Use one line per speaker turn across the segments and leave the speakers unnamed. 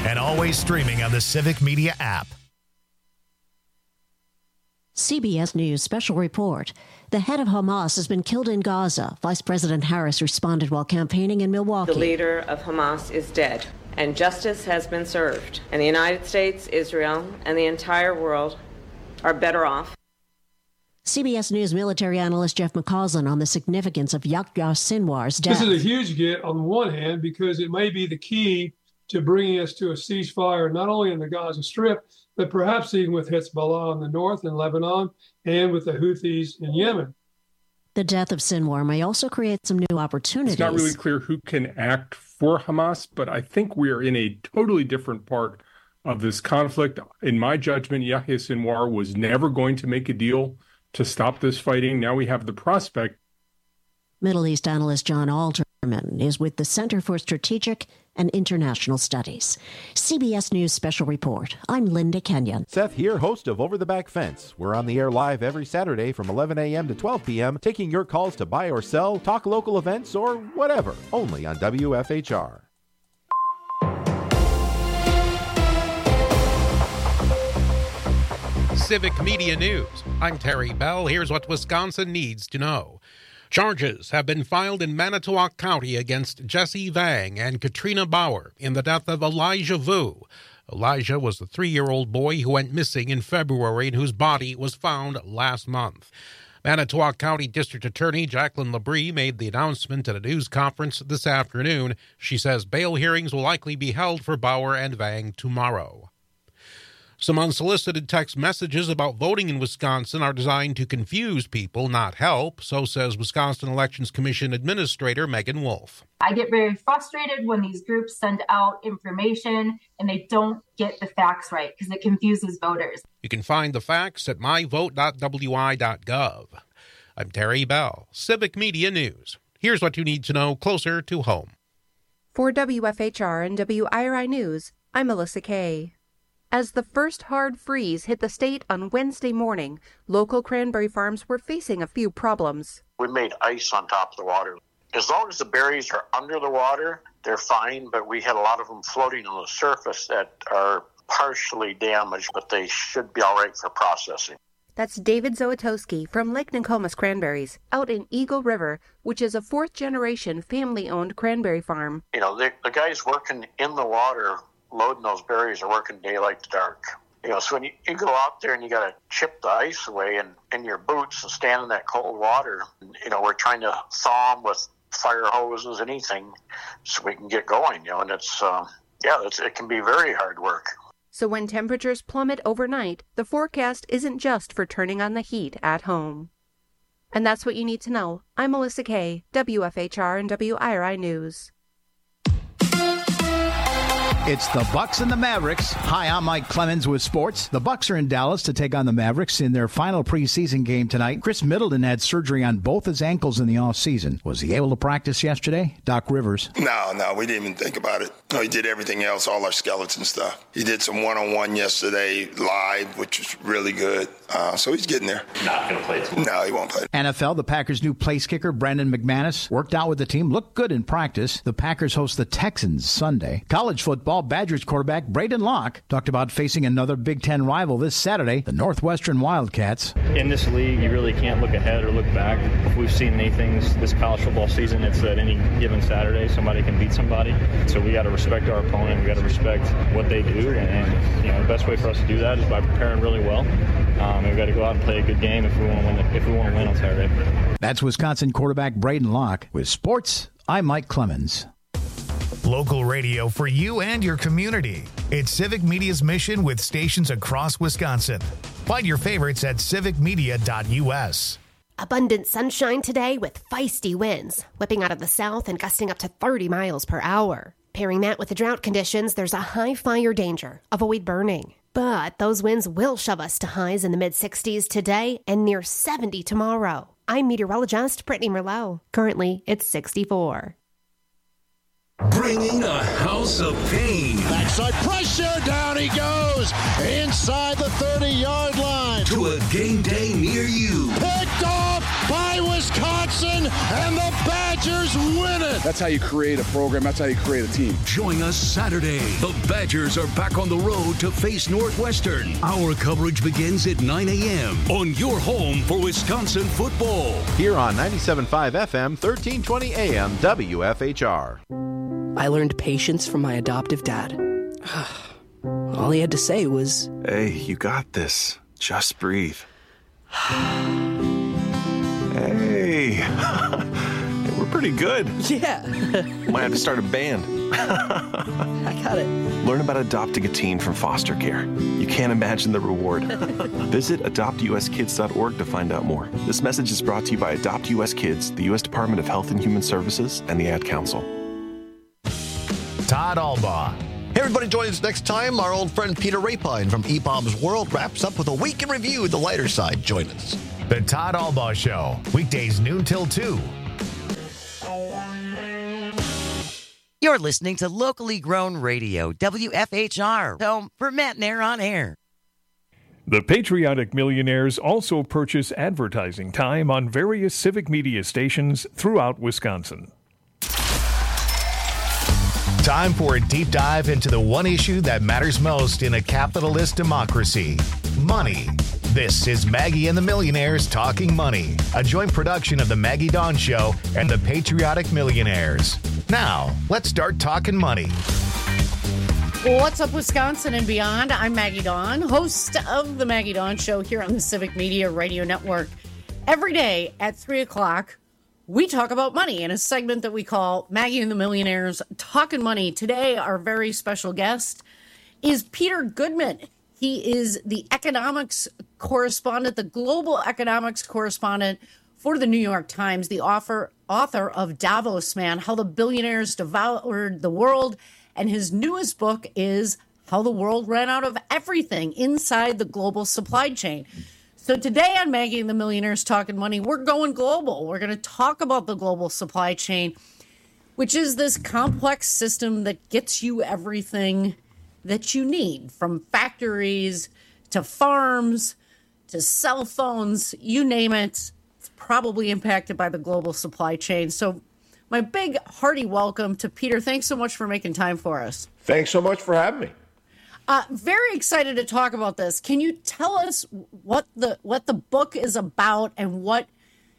and always streaming on the Civic Media app.
CBS News special report. The head of Hamas has been killed in Gaza. Vice President Harris responded while campaigning in Milwaukee.
The leader of Hamas is dead, and justice has been served. And the United States, Israel, and the entire world are better off.
CBS News military analyst Jeff McCausland on the significance of Yahya Sinwar's death.
This is a huge get on the one hand because it may be the key to bringing us to a ceasefire, not only in the Gaza Strip, but perhaps even with Hezbollah in the north in Lebanon and with the Houthis in Yemen.
The death of Sinwar may also create some new opportunities.
It's not really clear who can act for Hamas, but I think we are in a totally different part of this conflict. In my judgment, Yahya Sinwar was never going to make a deal to stop this fighting. Now we have the prospect.
Middle East analyst John Alterman is with the Center for Strategic and International Studies. CBS News Special Report. I'm Linda Kenyon.
Seth here, host of Over the Back Fence. We're on the air live every Saturday from 11 a.m. to 12 p.m., taking your calls to buy or sell, talk local events, or whatever, only on WFHR.
Civic Media News. I'm Terry Bell. Here's what Wisconsin needs to know. Charges have been filed in Manitowoc County against Jesse Vang and Katrina Bauer in the death of Elijah Vu. Elijah was the 3-year-old boy who went missing in February and whose body was found last month. Manitowoc County District Attorney Jacqueline Labrie made the announcement at a news conference this afternoon. She says bail hearings will likely be held for Bauer and Vang tomorrow. Some unsolicited text messages about voting in Wisconsin are designed to confuse people, not help, so says Wisconsin Elections Commission Administrator Megan Wolf.
I get very frustrated when these groups send out information and they don't get the facts right because it confuses voters.
You can find the facts at myvote.wi.gov. I'm Terry Bell, Civic Media News. Here's what you need to know closer to home.
For WFHR and WIRI News, I'm Melissa Kay. As the first hard freeze hit the state on Wednesday morning, local cranberry farms were facing a few problems.
We made ice on top of the water. As long as the berries are under the water, they're fine, but we had a lot of them floating on the surface that are partially damaged, but they should be all right for processing.
That's David Zowatowski from Lake Nokomis Cranberries, out in Eagle River, which is a fourth-generation family-owned cranberry farm.
You know, the guys working in the water loading those berries are working daylight to dark. You know, so when you go out there and you got to chip the ice away in your boots and stand in that cold water, you know, we're trying to thaw them with fire hoses, anything, so we can get going, you know, and it can be very hard work.
So when temperatures plummet overnight, the forecast isn't just for turning on the heat at home. And that's what you need to know. I'm Melissa Kay, WFHR and WIRI News.
It's the Bucks and the Mavericks. Hi, I'm Mike Clemens with sports. The Bucks are in Dallas to take on the Mavericks in their final preseason game tonight. Chris Middleton had surgery on both his ankles in the offseason. Was he able to practice yesterday? Doc Rivers.
No, we didn't even think about it. No, he did everything else, all our skeleton stuff. He did some one-on-one yesterday live, which was really good. So he's getting there.
Not going to play tomorrow.
No, he won't play.
NFL, the Packers' new place kicker, Brandon McManus, worked out with the team, looked good in practice. The Packers host the Texans Sunday. College football, Badgers quarterback Braden Locke talked about facing another Big Ten rival this Saturday, the Northwestern Wildcats.
In this league, you really can't look ahead or look back. If we've seen anything this college football season, it's that any given Saturday, somebody can beat somebody. So we got to respect our opponent. We got to respect what they do. And you know, the best way for us to do that is by preparing really well. And we got to go out and play a good game if we want to win. If we want to win on Saturday.
That's Wisconsin quarterback Braden Locke. With sports, I'm Mike Clemens.
Local radio for you and your community. It's Civic Media's mission with stations across Wisconsin. Find your favorites at civicmedia.us.
Abundant sunshine today with feisty winds, whipping out of the south and gusting up to 30 miles per hour. Pairing that with the drought conditions, there's a high fire danger. Avoid burning. But those winds will shove us to highs in the mid-60s today and near 70 tomorrow. I'm meteorologist Brittany Merlot. Currently, it's 64.
Bringing a house of pain.
Backside pressure, down he goes, inside the 30-yard line.
To a game day near you.
Picked off by Wisconsin, and the Badgers win it.
That's how you create a program. That's how you create a team.
Join us Saturday. The Badgers are back on the road to face Northwestern. Our coverage begins at 9 a.m. on your home for Wisconsin football.
Here on 97.5 FM, 1320 AM, WFHR.
I learned patience from my adoptive dad. All he had to say was,
"Hey, you got this. Just breathe." Hey, we're pretty good.
Yeah.
Might have to start a band.
I got it.
Learn about adopting a teen from foster care. You can't imagine the reward. Visit adoptuskids.org to find out more. This message is brought to you by Adopt US Kids, the U.S. Department of Health and Human Services, and the Ad Council.
Todd Albaugh.
Hey, everybody, join us next time. Our old friend Peter Rapine from eBaum's World wraps up with a week in review, the lighter side. Join us.
The Todd Albaugh Show, weekdays noon till 2.
You're listening to locally grown radio, WFHR, home for Matt Nair on air.
The Patriotic Millionaires also purchase advertising time on various civic media stations throughout Wisconsin.
Time for a deep dive into the one issue that matters most in a capitalist democracy: money. This is Maggie and the Millionaires Talking Money, a joint production of the Maggie Dawn Show and the Patriotic Millionaires. Now, let's start talking money.
What's up, Wisconsin and beyond? I'm Maggie Dawn, host of the Maggie Dawn Show here on the Civic Media Radio Network. Every day at 3 o'clock, we talk about money in a segment that we call Maggie and the Millionaires Talking Money. Today, our very special guest is Peter Goodman. He is the economics correspondent, the global economics correspondent for the New York Times, the author of Davos Man, How the Billionaires Devoured the World. And his newest book is How the World Ran Out of Everything Inside the Global Supply Chain. So today on Maggie and the Millionaires Talking Money, we're going global. We're going to talk about the global supply chain, which is this complex system that gets you everything that you need, from factories to farms to cell phones, you name it. It's probably impacted by the global supply chain. So my big hearty welcome to Peter. Thanks so much for making time for us.
Thanks so much for having me.
Very excited to talk about this. Can you tell us what the book is about and what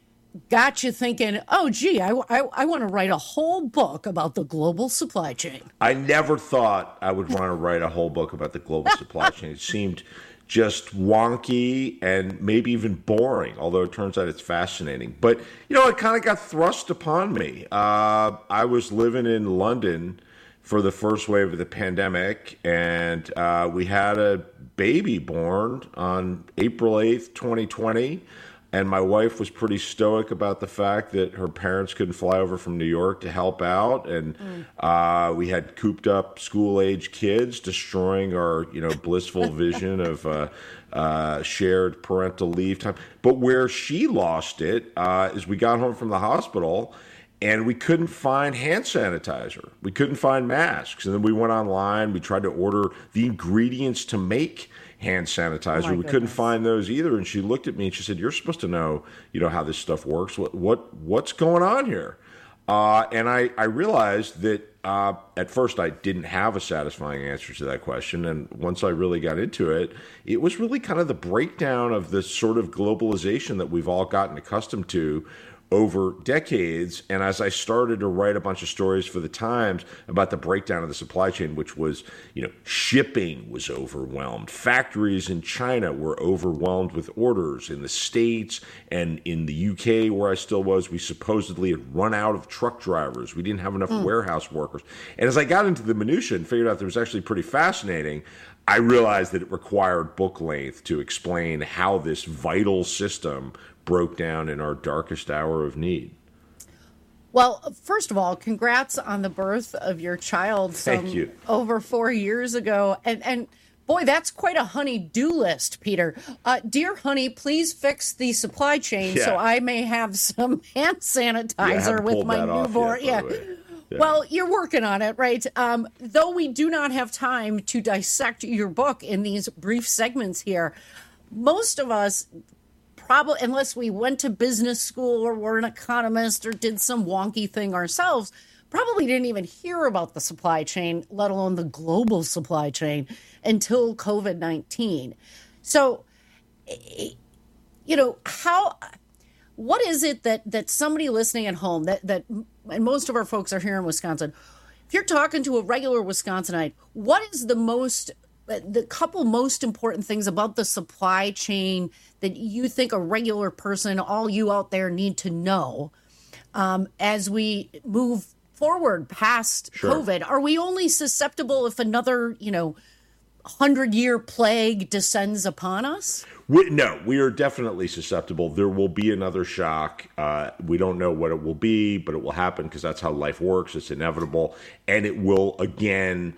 got you thinking, oh, gee, I want to write a whole book about the global supply chain?
I never thought I would want to write a whole book about the global supply chain. It seemed just wonky and maybe even boring, although it turns out it's fascinating. But, it kind of got thrust upon me. I was living in London for the first wave of the pandemic, and we had a baby born on April 8th, 2020, and my wife was pretty stoic about the fact that her parents couldn't fly over from New York to help out, and we had cooped up school-age kids, destroying our blissful vision of shared parental leave time. But where she lost it is we got home from the hospital, and we couldn't find hand sanitizer. We couldn't find masks. And then we went online. We tried to order the ingredients to make hand sanitizer. We couldn't find those either. And she looked at me and she said, "You're supposed to know, how this stuff works. What's going on here?" And I realized that at first I didn't have a satisfying answer to that question. And once I really got into it, it was really kind of the breakdown of the sort of globalization that we've all gotten accustomed to over decades. And as I started to write a bunch of stories for the Times about the breakdown of the supply chain, which was, shipping was overwhelmed. Factories in China were overwhelmed with orders. In the States and in the UK, where I still was, we supposedly had run out of truck drivers. We didn't have enough warehouse workers. And as I got into the minutiae and figured out that it was actually pretty fascinating, I realized that it required book length to explain how this vital system broke down in our darkest hour of need.
Well, first of all, congrats on the birth of your child.
Thank you.
Over 4 years ago. And boy, that's quite a honey-do list, Peter. Dear honey, please fix the supply chain so I may have some hand sanitizer with my newborn.
Yeah.
Well, you're working on it, right? Though we do not have time to dissect your book in these brief segments here, most of us probably, unless we went to business school or were an economist or did some wonky thing ourselves, probably didn't even hear about the supply chain, let alone the global supply chain, until COVID-19. So, what is it that somebody listening at home, that and most of our folks are here in Wisconsin, if you're talking to a regular Wisconsinite, what is the couple most important things about the supply chain that you think a regular person, all you out there, need to know as we move forward past COVID? Are we only susceptible if another, 100-year plague descends upon us?
No, we are definitely susceptible. There will be another shock. We don't know what it will be, but it will happen because that's how life works. It's inevitable. And it will, again,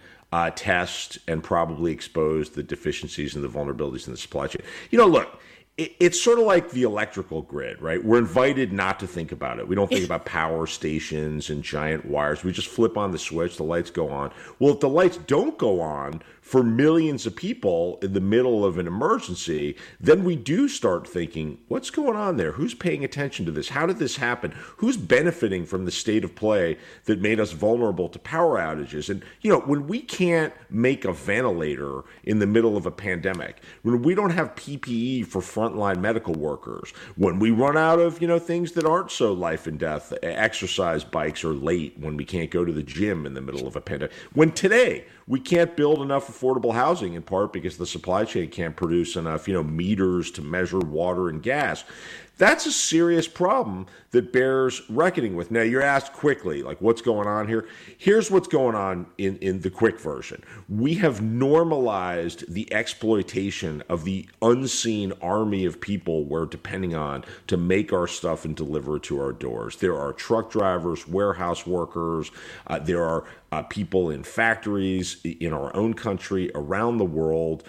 test and probably expose the deficiencies and the vulnerabilities in the supply chain. Look, it's sort of like the electrical grid, right? We're invited not to think about it. We don't think about power stations and giant wires. We just flip on the switch, the lights go on. Well, if the lights don't go on for millions of people in the middle of an emergency, then we do start thinking, what's going on there? Who's paying attention to this? How did this happen? Who's benefiting from the state of play that made us vulnerable to power outages? And, when we can't make a ventilator in the middle of a pandemic, when we don't have PPE for frontline medical workers, when we run out of, things that aren't so life and death, exercise bikes are late, when we can't go to the gym in the middle of a pandemic, when today we can't build enough affordable housing, in part because the supply chain can't produce enough, meters to measure water and gas. That's a serious problem that bears reckoning with. Now, you're asked quickly, what's going on here? Here's what's going on in the quick version. We have normalized the exploitation of the unseen army of people we're depending on to make our stuff and deliver it to our doors. There are truck drivers, warehouse workers, there are people in factories in our own country, around the world,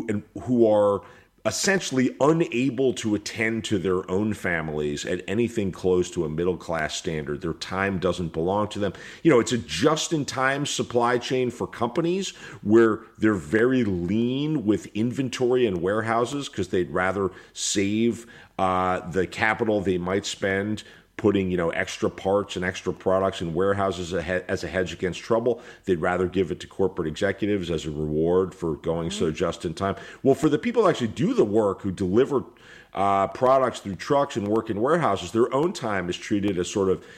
who are essentially unable to attend to their own families at anything close to a middle-class standard. Their time doesn't belong to them. It's a just-in-time supply chain for companies where they're very lean with inventory and warehouses because they'd rather save the capital they might spend putting, extra parts and extra products in warehouses as a hedge against trouble. They'd rather give it to corporate executives as a reward for going so just in time. Well, for the people who actually do the work, who deliver products through trucks and work in warehouses, their own time is treated as sort of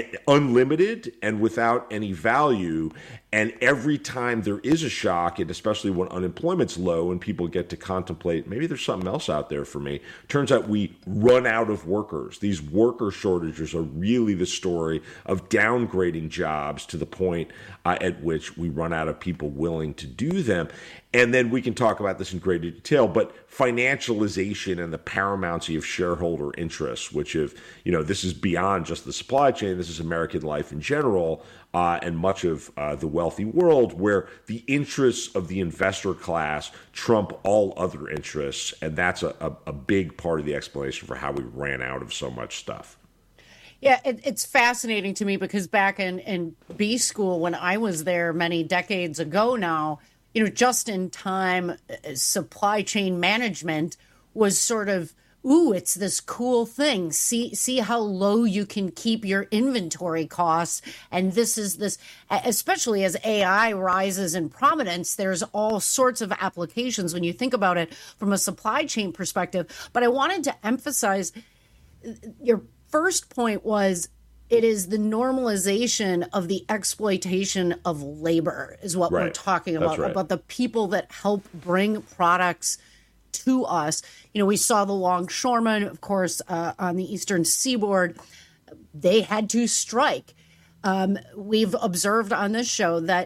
unlimited and without any value. And every time there is a shock, and especially when unemployment's low and people get to contemplate, maybe there's something else out there for me, turns out we run out of workers. These worker shortages are really the story of downgrading jobs to the point at which we run out of people willing to do them. And then we can talk about this in greater detail, but financialization and the paramountcy of shareholder interests, which this is beyond just the supply chain, this is American life in general, and much of the wealthy world, where the interests of the investor class trump all other interests. And that's a big part of the explanation for how we ran out of so much stuff.
Yeah, it's fascinating to me because back in B school, when I was there many decades ago now, just-in-time supply chain management was sort of, it's this cool thing. See how low you can keep your inventory costs. And this, especially as AI rises in prominence, there's all sorts of applications when you think about it from a supply chain perspective. But I wanted to emphasize your first point was, it is the normalization of the exploitation of labor is what we're talking about, about the people that help bring products to us. We saw the longshoremen, of course, on the eastern seaboard. They had to strike. We've observed on this show that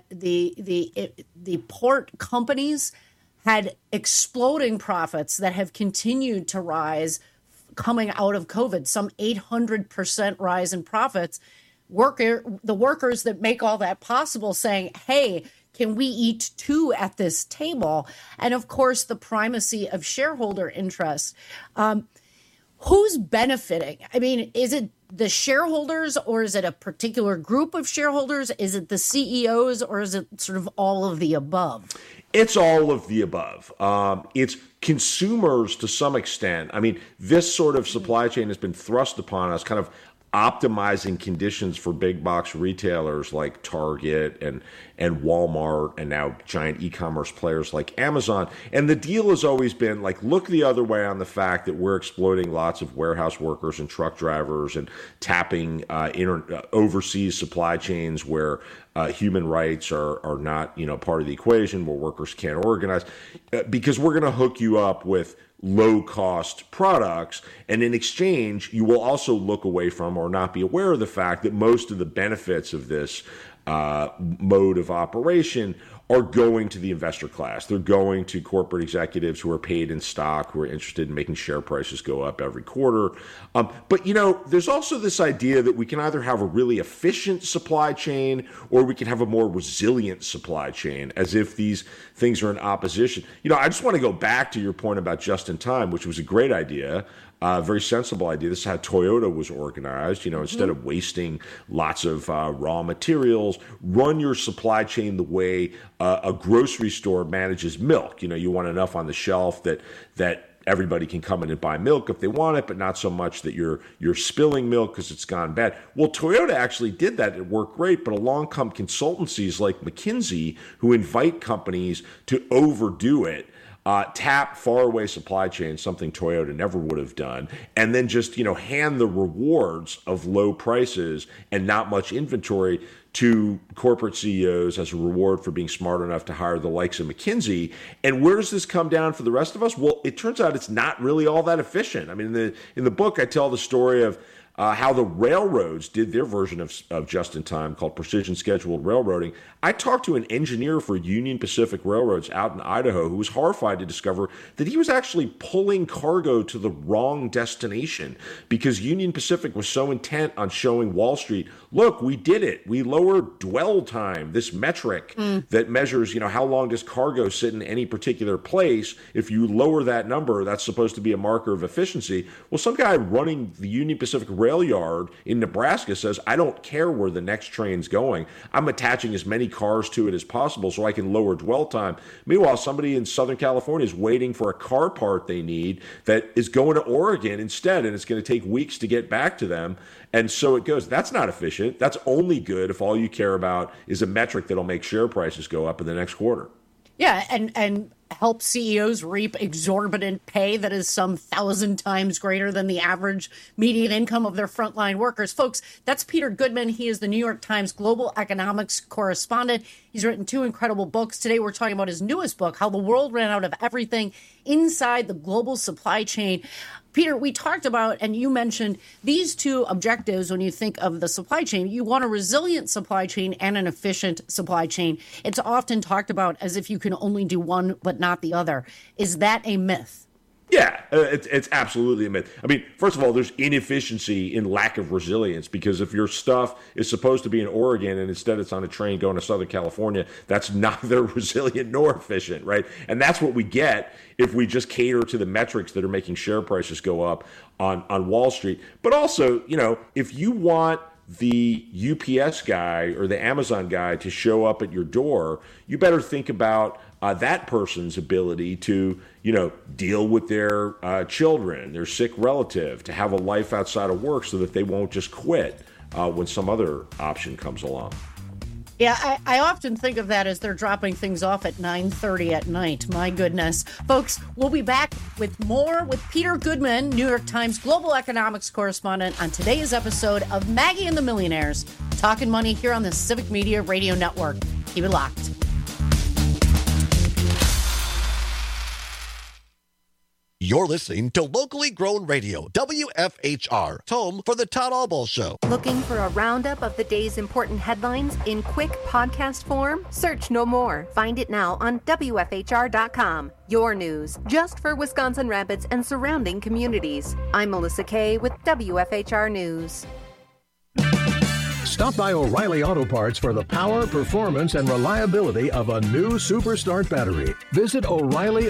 the port companies had exploding profits that have continued to rise coming out of COVID, some 800% rise in profits. The workers that make all that possible saying, hey, can we eat too at this table? And of course, the primacy of shareholder interest. Who's benefiting? I mean, is it the shareholders, or is it a particular group of shareholders? Is it the CEOs, or is it sort of all of the above?
It's all of the above. It's consumers to some extent. I mean, this sort of supply chain has been thrust upon us, kind of optimizing conditions for big box retailers like Target and Walmart, and now giant e-commerce players like Amazon. And the deal has always been like, look the other way on the fact that we're exploiting lots of warehouse workers and truck drivers and tapping overseas supply chains where human rights are not, part of the equation, where workers can't organize, because we're going to hook you up with low-cost products, and in exchange, you will also look away from or not be aware of the fact that most of the benefits of this mode of operation are going to the investor class. They're going to corporate executives who are paid in stock, who are interested in making share prices go up every quarter. But, there's also this idea that we can either have a really efficient supply chain or we can have a more resilient supply chain, as if these things are in opposition. I just want to go back to your point about just-in-time, which was a great idea. Very sensible idea. This is how Toyota was organized. Instead of wasting lots of raw materials, run your supply chain the way a grocery store manages milk. You want enough on the shelf that everybody can come in and buy milk if they want it, but not so much that you're spilling milk because it's gone bad. Well, Toyota actually did that. It worked great, but along come consultancies like McKinsey, who invite companies to overdo it. Tap faraway supply chains, something Toyota never would have done, and then just, hand the rewards of low prices and not much inventory to corporate CEOs as a reward for being smart enough to hire the likes of McKinsey. And where does this come down for the rest of us? Well, it turns out it's not really all that efficient. I mean, in the book, I tell the story of how the railroads did their version of just-in-time called precision scheduled railroading. I talked to an engineer for Union Pacific Railroads out in Idaho who was horrified to discover that he was actually pulling cargo to the wrong destination because Union Pacific was so intent on showing Wall Street, look, we did it. We lowered dwell time, this metric that measures, how long does cargo sit in any particular place. If you lower that number, that's supposed to be a marker of efficiency. Well, some guy running the Union Pacific rail yard in Nebraska says, I don't care where the next train's going. I'm attaching as many cars to it as possible so I can lower dwell time. Meanwhile, somebody in Southern California is waiting for a car part they need that is going to Oregon instead, and it's going to take weeks to get back to them. And so it goes. That's not efficient. That's only good if all you care about is a metric that'll make share prices go up in the next quarter.
Yeah, and help CEOs reap exorbitant pay that is some 1,000 times greater than the average median income of their frontline workers. Folks, that's Peter Goodman. He is the New York Times global economics correspondent. He's written 2 incredible books. Today we're talking about his newest book, How the World Ran Out of Everything Inside the Global Supply Chain. Peter, we talked about, and you mentioned these 2 objectives when you think of the supply chain. You want a resilient supply chain and an efficient supply chain. It's often talked about as if you can only do one but not the other. Is that a myth?
Yeah, it's absolutely a myth. I mean, first of all, there's inefficiency in lack of resilience, because if your stuff is supposed to be in Oregon and instead it's on a train going to Southern California, that's neither resilient nor efficient, right? And that's what we get if we just cater to the metrics that are making share prices go up on Wall Street. But also, if you want the UPS guy or the Amazon guy to show up at your door, you better think about that person's ability to, deal with their children, their sick relative, to have a life outside of work so that they won't just quit when some other option comes along.
Yeah, I often think of that as they're dropping things off at 9:30 at night. My goodness. Folks, we'll be back with more with Peter Goodman, New York Times global economics correspondent, on today's episode of Maggie and the Millionaires, Talking Money here on the Civic Media Radio Network. Keep it locked.
You're listening to locally grown radio, WFHR, home for the Todd Albaugh Show.
Looking for a roundup of the day's important headlines in quick podcast form? Search no more. Find it now on WFHR.com. Your news, just for Wisconsin Rapids and surrounding communities. I'm Melissa Kay with WFHR News.
Stop by O'Reilly Auto Parts for the power, performance, and reliability of a new Superstart battery. Visit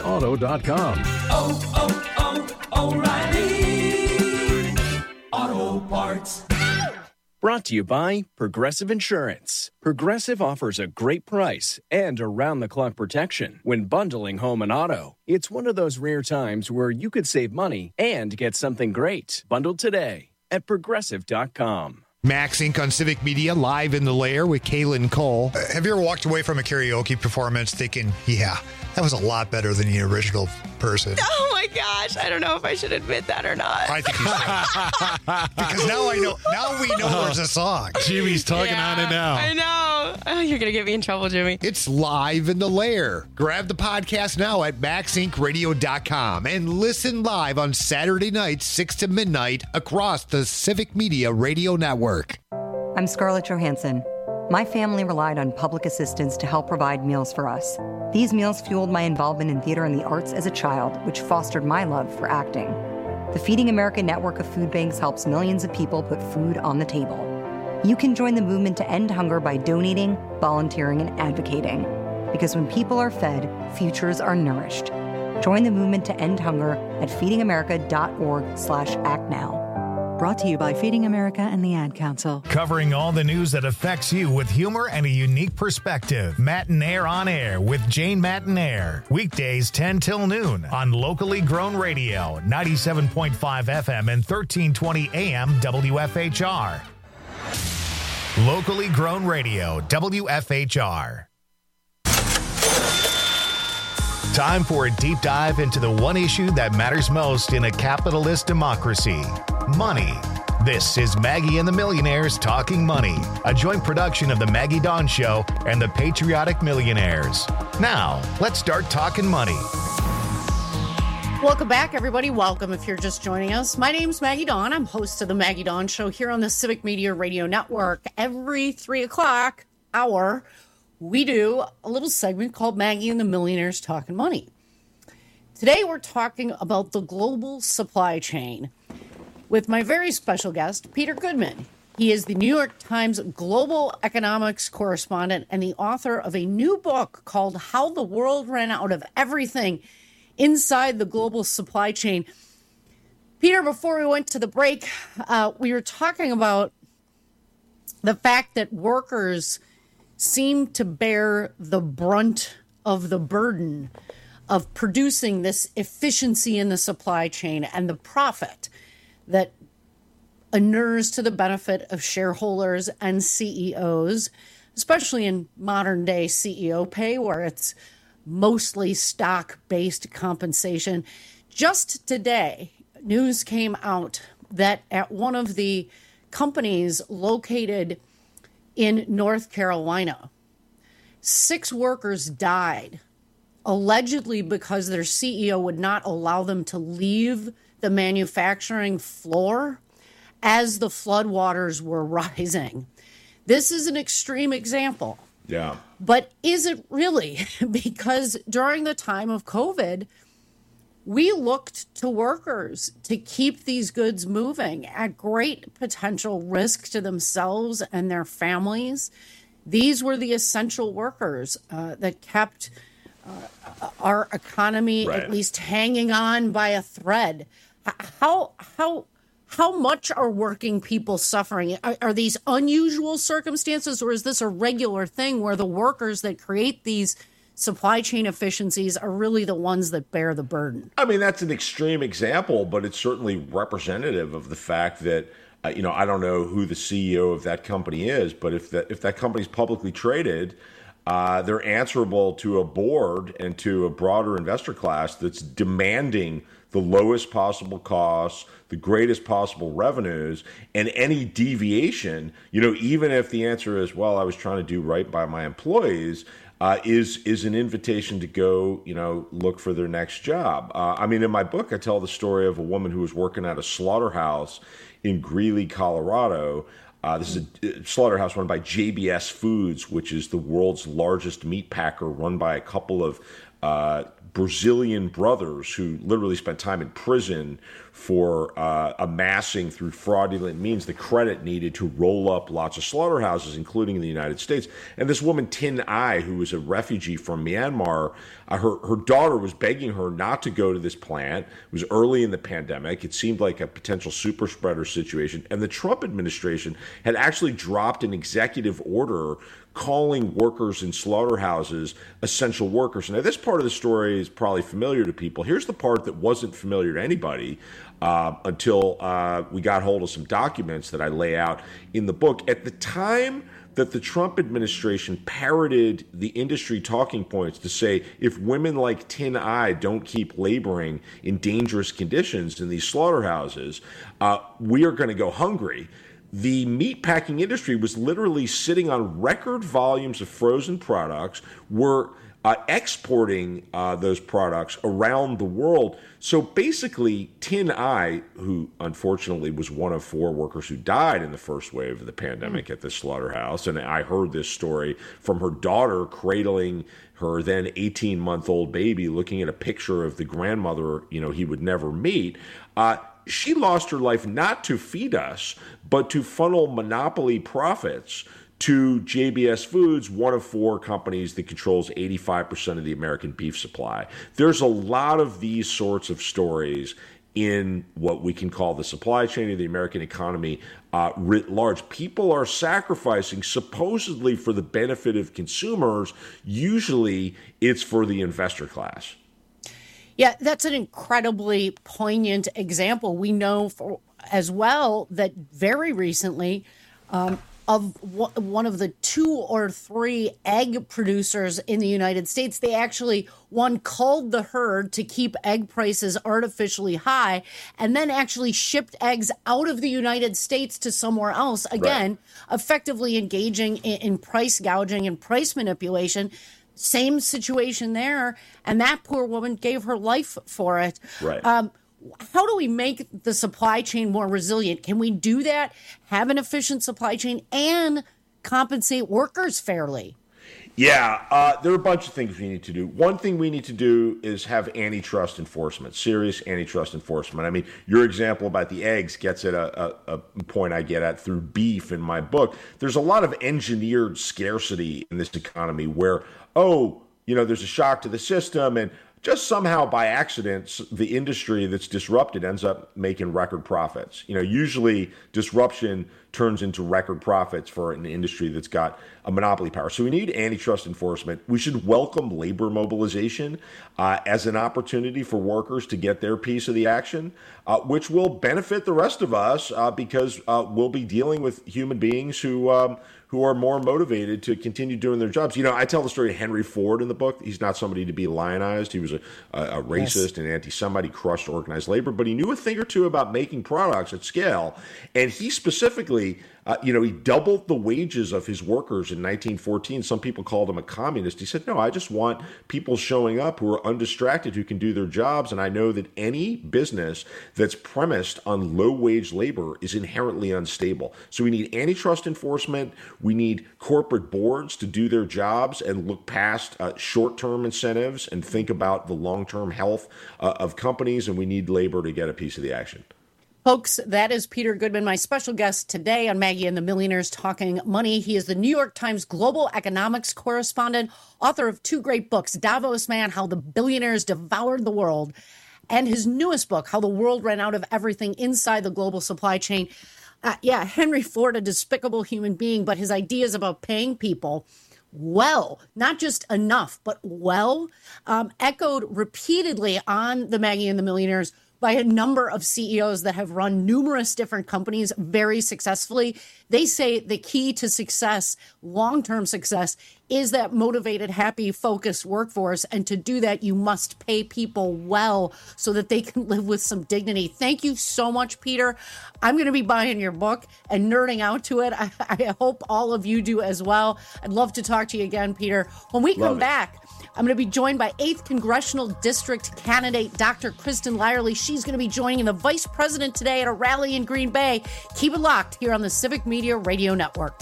O'ReillyAuto.com.
O'Reilly Auto Auto Parts.
Brought to you by Progressive Insurance. Progressive offers a great price and around-the-clock protection when bundling home and auto. It's one of those rare times where you could save money and get something great. Bundled today at Progressive.com.
Max Inc. on Civic Media, live in the lair with Kaylin Cole.
Have you ever walked away from a karaoke performance thinking, yeah, that was a lot better than the original person?
Oh my gosh, I don't know if I should admit that or not.
I think you should. Because now we know there's a song.
Jimmy's talking on it now.
I know. Oh, you're going to get me in trouble, Jimmy.
It's live in the lair. Grab the podcast now at maxincradio.com and listen live on Saturday nights, 6 to midnight, across the Civic Media Radio Network.
I'm Scarlett Johansson. My family relied on public assistance to help provide meals for us. These meals fueled my involvement in theater and the arts as a child, which fostered my love for acting. The Feeding America network of food banks helps millions of people put food on the table. You can join the movement to end hunger by donating, volunteering, and advocating. Because when people are fed, futures are nourished. Join the movement to end hunger at feedingamerica.org/actnow.
Brought to you by Feeding America and the Ad Council.
Covering all the news that affects you with humor and a unique perspective. Matinaire on Air with Jane Matinaire. Weekdays 10 till noon on locally grown radio, 97.5 FM and 1320 AM WFHR. Locally grown radio, WFHR. Time for a deep dive into the one issue that matters most in a capitalist democracy: money. This is Maggie and the Millionaires Talking Money, a joint production of the Maggie Dawn Show and the Patriotic Millionaires. Now, let's start talking money.
Welcome back, everybody. Welcome if you're just joining us. My name's Maggie Dawn. I'm host of the Maggie Dawn Show here on the Civic Media Radio Network. Every 3 o'clock hour, we do a little segment called Maggie and the Millionaires Talking Money. Today, we're talking about the global supply chain with my very special guest, Peter Goodman. He is the New York Times global economics correspondent and the author of a new book called How the World Ran Out of Everything Inside the Global Supply Chain. Peter, before we went to the break, we were talking about the fact that workers seem to bear the brunt of the burden of producing this efficiency in the supply chain and the profit that inures to the benefit of shareholders and CEOs, especially in modern day CEO pay, where it's mostly stock-based compensation. Just today, news came out that at one of the companies located in North Carolina, 6 workers died, allegedly because their CEO would not allow them to leave the manufacturing floor as the floodwaters were rising. This is an extreme example.
Yeah.
But is it really? Because during the time of COVID, we looked to workers to keep these goods moving at great potential risk to themselves and their families. These were the essential workers that kept our economy at least hanging on by a thread. How much are working people suffering? Are these unusual circumstances, or is this a regular thing where the workers that create these supply chain efficiencies are really the ones that bear the burden?
I mean, that's an extreme example, but it's certainly representative of the fact that, I don't know who the CEO of that company is, but if that company's publicly traded, they're answerable to a board and to a broader investor class that's demanding the lowest possible costs, the greatest possible revenues, and any deviation, even if the answer is, well, I was trying to do right by my employees, is an invitation to go, look for their next job. In my book, I tell the story of a woman who was working at a slaughterhouse in Greeley, Colorado. This is a slaughterhouse run by JBS Foods, which is the world's largest meat packer, run by a couple of Brazilian brothers who literally spent time in prison for amassing through fraudulent means the credit needed to roll up lots of slaughterhouses, including in the United States. And this woman, Tin Ai, who was a refugee from Myanmar, her daughter was begging her not to go to this plant. It was early in the pandemic. It seemed like a potential super spreader situation. And the Trump administration had actually dropped an executive order calling workers in slaughterhouses essential workers. Now, this part of the story is probably familiar to people. Here's the part that wasn't familiar to anybody until we got hold of some documents that I lay out in the book. At the time that the Trump administration parroted the industry talking points to say, if women like Tin Ai don't keep laboring in dangerous conditions in these slaughterhouses, we are going to go hungry. The meatpacking industry was literally sitting on record volumes of frozen products, were exporting those products around the world. So basically, Tin Ai, who unfortunately was one of 4 workers who died in the first wave of the pandemic at this slaughterhouse, and I heard this story from her daughter cradling her then 18-month-old baby, looking at a picture of the grandmother, he would never meet. She lost her life not to feed us, but to funnel monopoly profits to JBS Foods, one of 4 companies that controls 85% of the American beef supply. There's a lot of these sorts of stories in what we can call the supply chain of the American economy writ large. People are sacrificing supposedly for the benefit of consumers. Usually it's for the investor class.
Yeah, that's an incredibly poignant example. We know as well that very recently of one of the 2 or 3 egg producers in the United States, they actually, one culled the herd to keep egg prices artificially high and then actually shipped eggs out of the United States to somewhere else, again, effectively engaging in price gouging and price manipulation. Same situation there, and that poor woman gave her life for it.
Right.
How do we make the supply chain more resilient? Can we do that, have an efficient supply chain, and compensate workers fairly?
Yeah, there are a bunch of things we need to do. One thing we need to do is have antitrust enforcement, serious antitrust enforcement. I mean, your example about the eggs gets at a point I get at through beef in my book. There's a lot of engineered scarcity in this economy where, there's a shock to the system and just somehow by accident, the industry that's disrupted ends up making record profits. Usually disruption turns into record profits for an industry that's got a monopoly power. So we need antitrust enforcement. We should welcome labor mobilization as an opportunity for workers to get their piece of the action, which will benefit the rest of us because we'll be dealing with human beings who are more motivated to continue doing their jobs. I tell the story of Henry Ford in the book. He's not somebody to be lionized. He was a racist and anti-Semite. He crushed organized labor, but he knew a thing or two about making products at scale. And he specifically, he doubled the wages of his workers in 1914. Some people called him a communist. He said, no, I just want people showing up who are undistracted, who can do their jobs. And I know that any business that's premised on low-wage labor is inherently unstable. So we need antitrust enforcement. We need corporate boards to do their jobs and look past short-term incentives and think about the long-term health of companies. And we need labor to get a piece of the action.
Folks, that is Peter Goodman, my special guest today on Maggie and the Millionaires Talking Money. He is the New York Times global economics correspondent, author of 2 great books, Davos Man, How the Billionaires Devoured the World, and his newest book, How the World Ran Out of Everything Inside the Global Supply Chain. Henry Ford, a despicable human being, but his ideas about paying people well, not just enough, but well, echoed repeatedly on the Maggie and the Millionaires by a number of CEOs that have run numerous different companies very successfully. They say the key to success, long-term success, is that motivated, happy, focused workforce. And to do that, you must pay people well so that they can live with some dignity. Thank you so much, Peter. I'm going to be buying your book and nerding out to it. I hope all of you do as well. I'd love to talk to you again, Peter. When we come back, I'm going to be joined by 8th Congressional District candidate Dr. Kristen Lyerly. She's going to be joining the vice president today at a rally in Green Bay. Keep it locked here on the Civic Media Radio Network.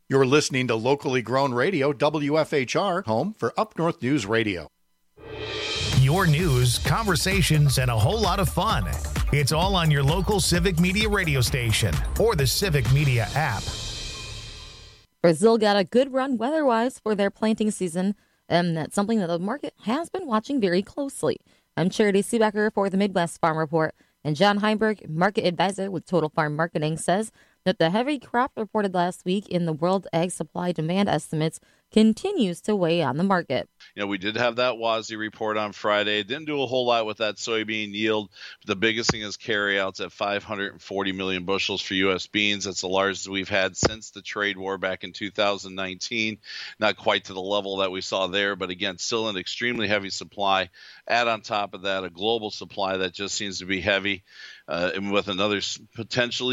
You're listening to locally grown radio, WFHR, home for Up North News Radio.
Your news, conversations, and a whole lot of fun. It's all on your local Civic Media radio station or the Civic Media app.
Brazil got a good run weather-wise for their planting season, and that's something that the market has been watching very closely. I'm Charity Seebecker for the Midwest Farm Report, and John Heinberg, market advisor with Total Farm Marketing, says that the heavy crop reported last week in the World Ag Supply Demand Estimates continues to weigh on the market.
You know, we did have that WASDE report on Friday. Didn't do a whole lot with that soybean yield. But the biggest thing is carryouts at 540 million bushels for U.S. beans. That's the largest we've had since the trade war back in 2019. Not quite to the level that we saw there, but again, still an extremely heavy supply. Add on top of that a global supply that just seems to be heavy. And with another potentially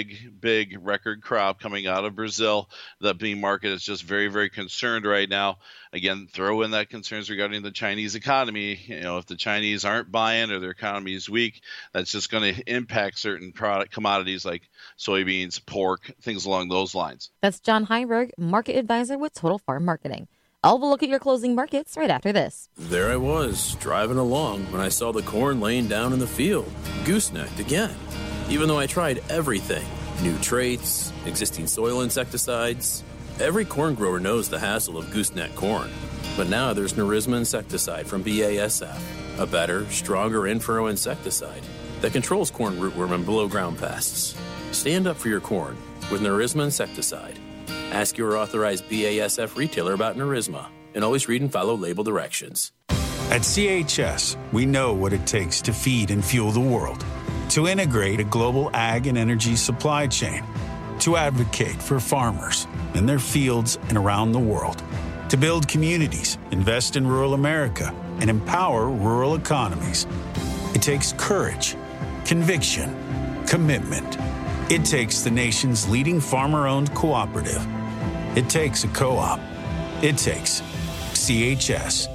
big record crop coming out of Brazil, the bean market is just very, very concerned right now. Again, throw in that concerns regarding the Chinese economy. You know, if the Chinese aren't buying or their economy is weak, that's just going to impact certain product commodities like soybeans, pork, things along those lines.
That's John Heinberg, market advisor with Total Farm Marketing. I'll look at your closing markets right after this.
There I was, driving along when I saw the corn laying down in the field, goosenecked again. Even though I tried everything, new traits, existing soil insecticides, every corn grower knows the hassle of gooseneck corn. But now there's Nerisma insecticide from BASF, a better, stronger in-furrow insecticide that controls corn rootworm and below-ground pests. Stand up for your corn with Nerisma insecticide. Ask your authorized BASF retailer about Nerisma, and always read and follow label directions.
At CHS, we know what it takes to feed and fuel the world, to integrate a global ag and energy supply chain, to advocate for farmers in their fields and around the world, to build communities, invest in rural America, and empower rural economies. It takes courage, conviction, commitment. It takes the nation's leading farmer-owned cooperative. It takes a co-op. It takes CHS.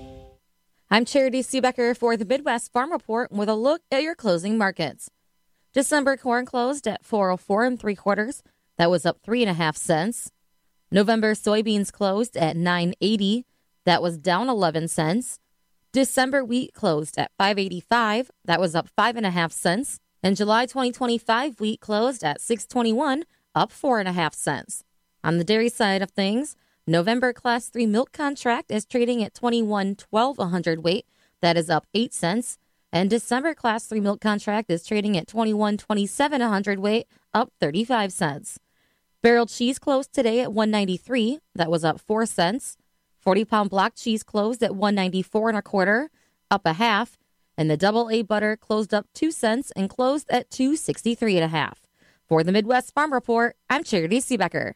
I'm Charity Seebecker for the Midwest Farm Report with a look at your closing markets. December corn closed at $4.04 3/4. That was up 3.5 cents. November soybeans closed at $9.80. That was down 11 cents. December wheat closed at $5.85. That was up 5.5 cents. And July 2025 wheat closed at $6.21, up 4.5 cents. On the dairy side of things, November Class 3 milk contract is trading at $21.12 a hundredweight. That is up 8 cents. And December Class 3 milk contract is trading at $21.27 a hundredweight, up 35 cents. Barrel cheese closed today at $1.93. That was up 4 cents. 40-pound block cheese closed at $1.94 1/4, up a half. And the double A butter closed up 2 cents and closed at $2.63 1/2. For the Midwest Farm Report, I'm Charity Seebecker.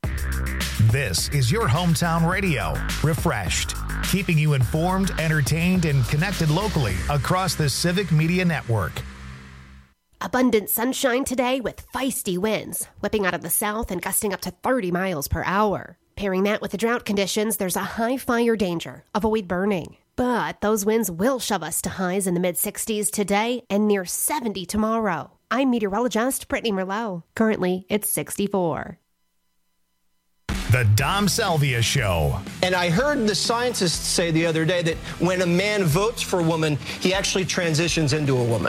This is your hometown radio, refreshed, keeping you informed, entertained, and connected locally across the Civic Media Network.
Abundant sunshine today with feisty winds, whipping out of the south and gusting up to 30 miles per hour. Pairing that with the drought conditions, there's a high fire danger. Avoid burning. But those winds will shove us to highs in the mid-60s today and near 70 tomorrow. I'm meteorologist Brittany Merlot. Currently, it's 64.
The Dom Salvia Show.
And I heard the scientists say the other day that when a man votes for a woman, he actually transitions into a woman.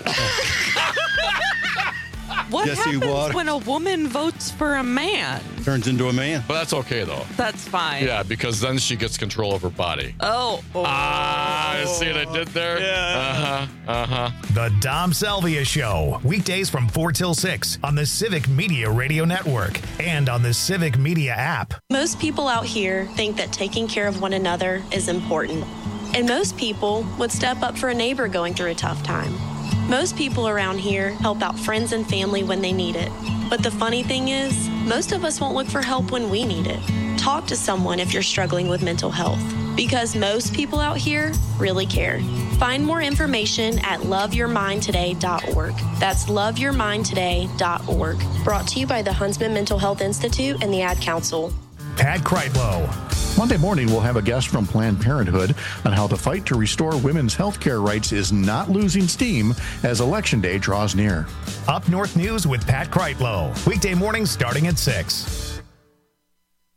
What happens when a woman votes for a man?
Turns into a man. But that's okay, though.
That's fine.
Yeah, because then she gets control of her body.
Oh.
See what I did there?
Yeah.
The Dom Salvia Show. Weekdays from 4 till 6 on the Civic Media Radio Network and on the Civic Media app.
Most people out here think that taking care of one another is important. And most people would step up for a neighbor going through a tough time. Most people around here help out friends and family when they need it. But the funny thing is, most of us won't look for help when we need it. Talk to someone if you're struggling with mental health, because most people out here really care. Find more information at loveyourmindtoday.org. That's loveyourmindtoday.org. Brought to you by the Huntsman Mental Health Institute and the Ad Council.
Pat Kreitlow.
Monday morning, we'll have a guest from Planned Parenthood on how the fight to restore women's health care rights is not losing steam as Election Day draws near.
Up North News with Pat Kreitlow. Weekday mornings starting at 6.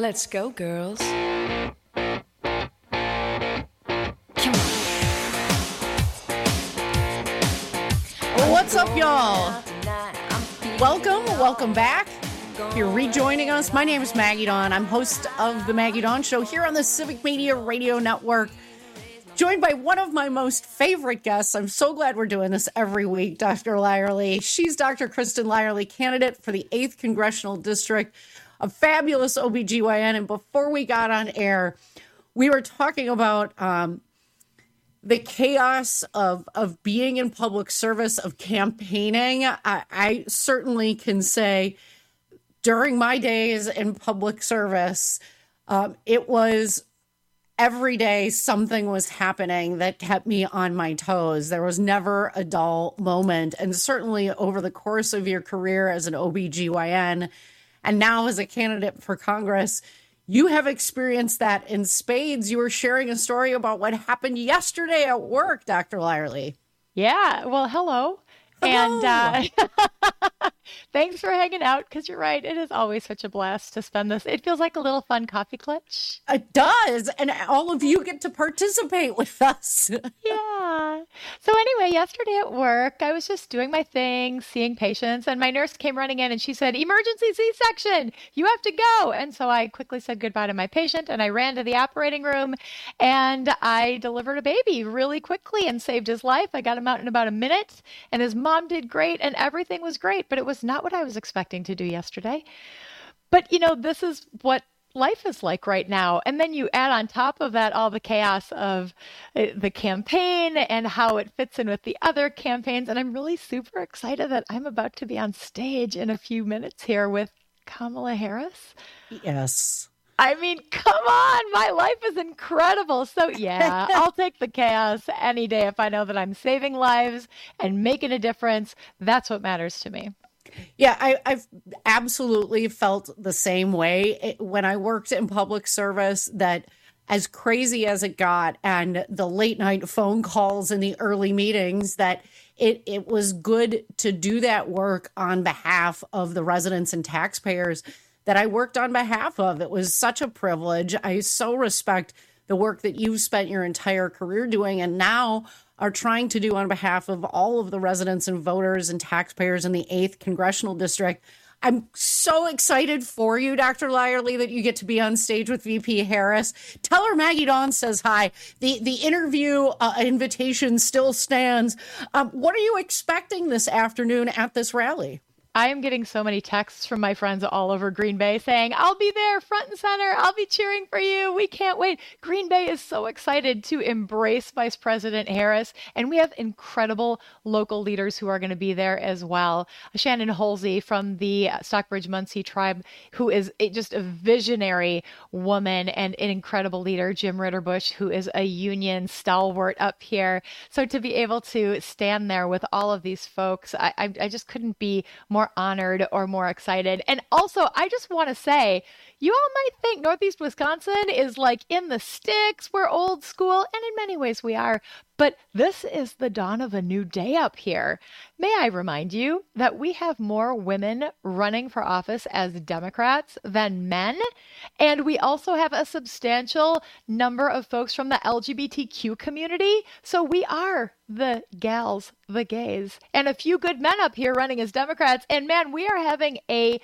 Let's go, girls.
What's up, y'all? Welcome back. If you're rejoining us, my name is Maggie Dawn. I'm host of The Maggie Dawn Show here on the Civic Media Radio Network. Joined by one of my most favorite guests. I'm so glad we're doing this every week, Dr. Lyerly. She's Dr. Kristen Lyerly, candidate for the 8th Congressional District, a fabulous OBGYN. And before we got on air, we were talking about the chaos of being in public service, of campaigning. I certainly can say during my days in public service, it was every day something was happening that kept me on my toes. There was never a dull moment. And certainly over the course of your career as an OBGYN and now as a candidate for Congress, you have experienced that in spades. You were sharing a story about what happened yesterday at work, Dr. Lyerly.
Yeah. Well, hello. And thanks for hanging out, because you're right. It is always such a blast to spend this. It feels like a little fun coffee clutch.
It does. And all of you get to participate with us.
Yeah. So anyway, yesterday at work, I was just doing my thing, seeing patients, and my nurse came running in and she said, "Emergency C-section, you have to go." And so I quickly said goodbye to my patient and I ran to the operating room and I delivered a baby really quickly and saved his life. I got him out in about a minute and his mom did great and everything was great, but it was not what I was expecting to do yesterday. But, you know, this is what life is like right now. And then you add on top of that all the chaos of the campaign and how it fits in with the other campaigns. And I'm really super excited that I'm about to be on stage in a few minutes here with Kamala Harris.
Yes.
I mean, come on, my life is incredible. So yeah, I'll take the chaos any day if I know that I'm saving lives and making a difference. That's what matters to me.
Yeah, I've absolutely felt the same way when I worked in public service, that as crazy as it got and the late night phone calls and the early meetings, that it was good to do that work on behalf of the residents and taxpayers that I worked on behalf of. It was such a privilege. I so respect the work that you've spent your entire career doing and now are trying to do on behalf of all of the residents and voters and taxpayers in the 8th Congressional District. I'm so excited for you, Dr. Lyerly, that you get to be on stage with VP Harris. Tell her Maggie Dawn says hi. The interview invitation still stands. What are you expecting this afternoon at this rally?
I am getting so many texts from my friends all over Green Bay saying, "I'll be there front and center. I'll be cheering for you. We can't wait." Green Bay is so excited to embrace Vice President Harris. And we have incredible local leaders who are going to be there as well. Shannon Halsey from the Stockbridge Muncie tribe, who is just a visionary woman and an incredible leader. Jim Ritterbush, who is a union stalwart up here. So to be able to stand there with all of these folks, I just couldn't be more honored or more excited. And also, I just want to say, you all might think Northeast Wisconsin is like in the sticks, we're old school, and in many ways we are, but this is the dawn of a new day up here. May I remind you that we have more women running for office as Democrats than men, and we also have a substantial number of folks from the LGBTQ community, so we are the gals, the gays, and a few good men up here running as Democrats, and man, we are having a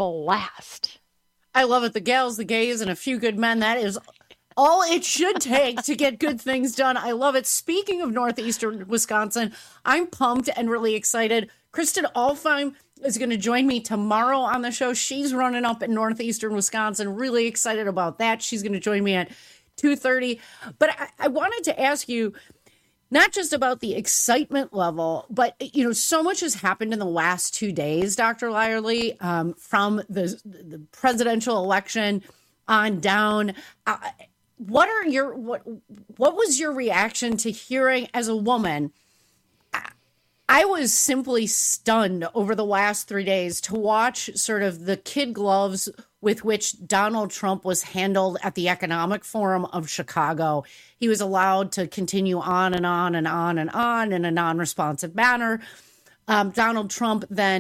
blast.
I love it. The gals, the gays, and a few good men. That is all it should take to get good things done. I love it. Speaking of Northeastern Wisconsin, I'm pumped and really excited. Kristen Alfheim is going to join me tomorrow on the show. She's running up in Northeastern Wisconsin. Really excited about that. She's going to join me at 2:30. But I wanted to ask you, not just about the excitement level, but, you know, so much has happened in the last 2 days, Dr. Lyerly, from the presidential election on down. What was your reaction to hearing, as a woman? I was simply stunned over the last 3 days to watch sort of the kid gloves with which Donald Trump was handled at the Economic Forum of Chicago. He was allowed to continue on and on and on and on in a non-responsive manner. Donald Trump then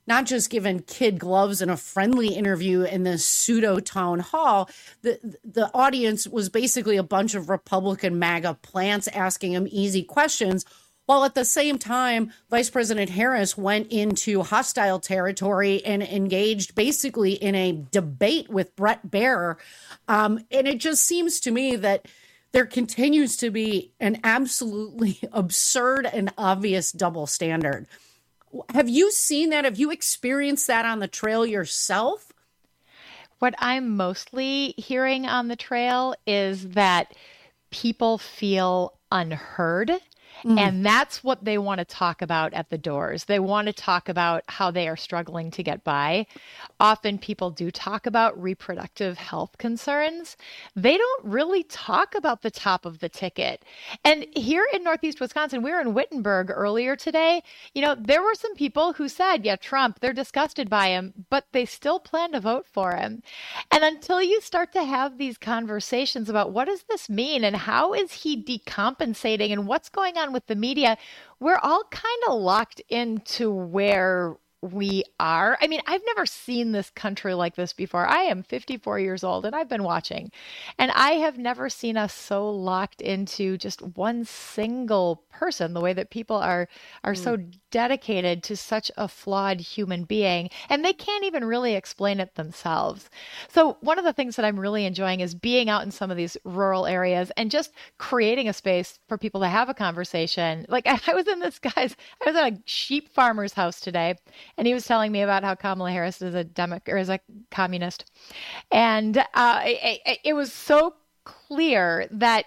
not just given kid gloves and a friendly interview in this pseudo town hall. The audience was basically a bunch of Republican MAGA plants asking him easy questions, while at the same time, Vice President Harris went into hostile territory and engaged basically in a debate with Bret Baier. And it just seems to me that there continues to be an absolutely absurd and obvious double standard. Have you seen that? Have you experienced that on the trail yourself?
What I'm mostly hearing on the trail is that people feel unheard. And that's what they want to talk about at the doors. They want to talk about how they are struggling to get by. Often people do talk about reproductive health concerns. They don't really talk about the top of the ticket. And here in Northeast Wisconsin, we were in Wittenberg earlier today. You know, there were some people who said, yeah, Trump, they're disgusted by him, but they still plan to vote for him. And until you start to have these conversations about what does this mean and how is he decompensating and what's going on with the media, we're all kind of locked into where we are. I mean, I've never seen this country like this before. I am 54 years old and I've been watching, and I have never seen us so locked into just one single person, the way that people are so dedicated to such a flawed human being, and they can't even really explain it themselves. So one of the things that I'm really enjoying is being out in some of these rural areas and just creating a space for people to have a conversation. Like I was at a sheep farmer's house today, and he was telling me about how Kamala Harris is is a communist. And it was so clear that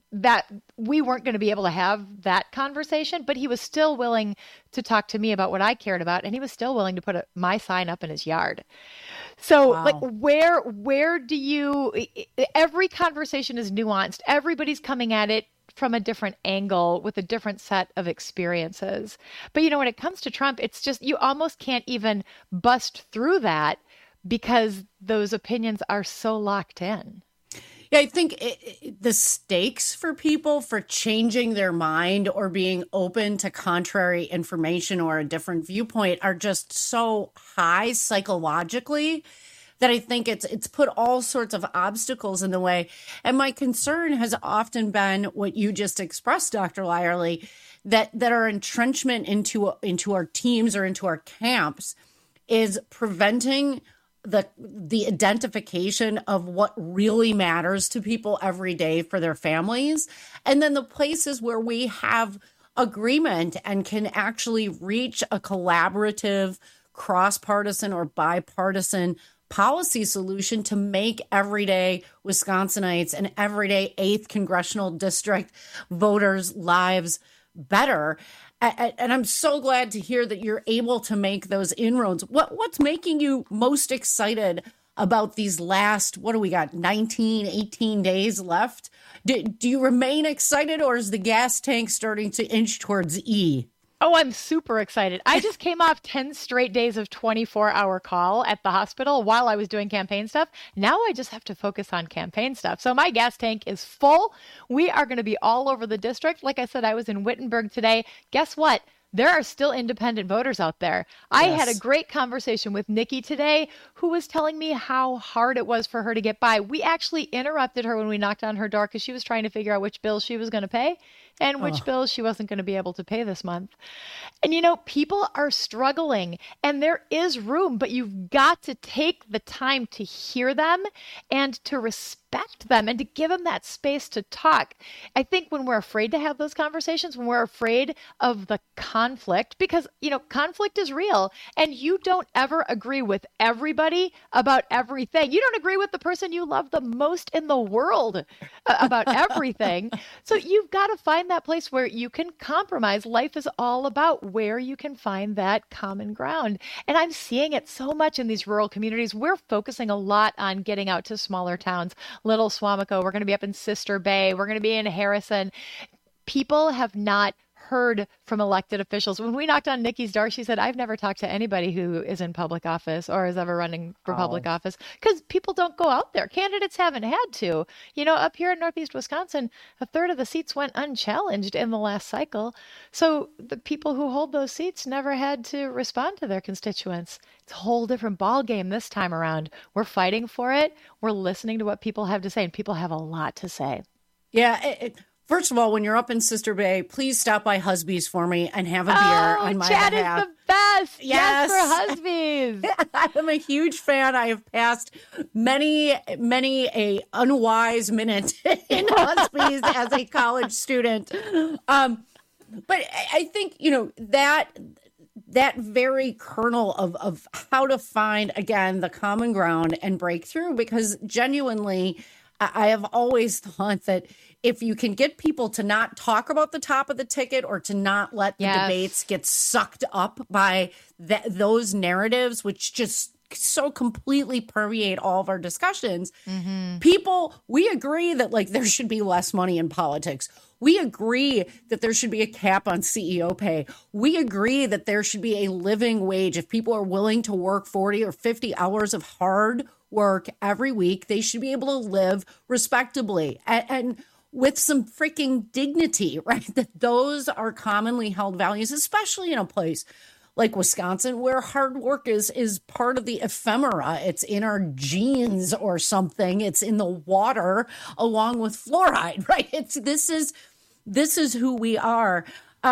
we weren't going to be able to have that conversation, but he was still willing to talk to me about what I cared about, and he was still willing to put my sign up in his yard. So
Wow.
like where do you, every conversation is nuanced. Everybody's coming at it from a different angle with a different set of experiences. But when it comes to Trump, it's just, you almost can't even bust through that because those opinions are so locked in.
Yeah, I think the stakes for people for changing their mind or being open to contrary information or a different viewpoint are just so high psychologically that I think it's put all sorts of obstacles in the way. And my concern has often been what you just expressed, Dr. Lyerly, that our entrenchment into our teams or into our camps is preventing the identification of what really matters to people every day for their families. And then the places where we have agreement and can actually reach a collaborative, cross-partisan or bipartisan policy solution to make everyday Wisconsinites and everyday 8th congressional district voters' lives better. And I'm so glad to hear that you're able to make those inroads. What's making you most excited about these last, what do we got, 19, 18 days left? Do you remain excited, or is the gas tank starting to inch towards E?
Oh, I'm super excited. I just came off 10 straight days of 24-hour call at the hospital while I was doing campaign stuff. Now I just have to focus on campaign stuff. So my gas tank is full. We are going to be all over the district. Like I said, I was in Wittenberg today. Guess what? There are still independent voters out there. I had a great conversation with Nikki today, who was telling me how hard it was for her to get by. We actually interrupted her when we knocked on her door because she was trying to figure out which bills she was going to pay and which bills she wasn't going to be able to pay this month. And, people are struggling, and there is room, but you've got to take the time to hear them and to respect them and to give them that space to talk. I think when we're afraid to have those conversations, when we're afraid of the conflict, because, conflict is real, and you don't ever agree with everybody about everything. You don't agree with the person you love the most in the world about everything. So you've got to find that place where you can compromise. Life is all about where you can find that common ground. And I'm seeing it so much in these rural communities. We're focusing a lot on getting out to smaller towns, Little Swamico. We're going to be up in Sister Bay. We're going to be in Harrison. People have not heard from elected officials. When we knocked on Nikki's door, she said, I've never talked to anybody who is in public office or is ever running for public office, because people don't go out there. Candidates haven't had to. Up here in Northeast Wisconsin, a third of the seats went unchallenged in the last cycle. So the people who hold those seats never had to respond to their constituents. It's a whole different ballgame this time around. We're fighting for it. We're listening to what people have to say, and people have a lot to say.
Yeah. First of all, when you're up in Sister Bay, please stop by Husby's for me and have a beer on my
Chad
behalf.
Is the best.
Yes,
for Husby's.
I'm a huge fan. I have passed many a unwise minute in Husby's as a college student. But I think, that very kernel of how to find, again, the common ground and break through, because genuinely, I have always thought that if you can get people to not talk about the top of the ticket or to not let the debates get sucked up by those narratives, which just so completely permeate all of our discussions, people, we agree that there should be less money in politics. We agree that there should be a cap on CEO pay. We agree that there should be a living wage. If people are willing to work 40 or 50 hours of hard work every week, they should be able to live respectably and with some freaking dignity, right? That those are commonly held values, especially in a place like Wisconsin, where hard work is part of the ephemera. It's in our genes or something. It's in the water along with fluoride, right? This is who we are.